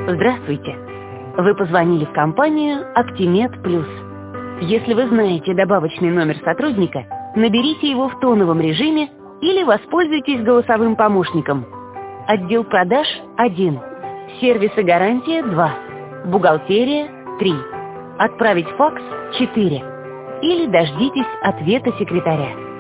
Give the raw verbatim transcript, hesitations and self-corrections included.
Здравствуйте. Вы позвонили в компанию «Актимед Плюс». Если вы знаете добавочный номер сотрудника, наберите его в тоновом режиме или воспользуйтесь голосовым помощником. Отдел продаж – один. Сервис и гарантия – два. Бухгалтерия – три. Отправить факс – четыре. Или дождитесь ответа секретаря.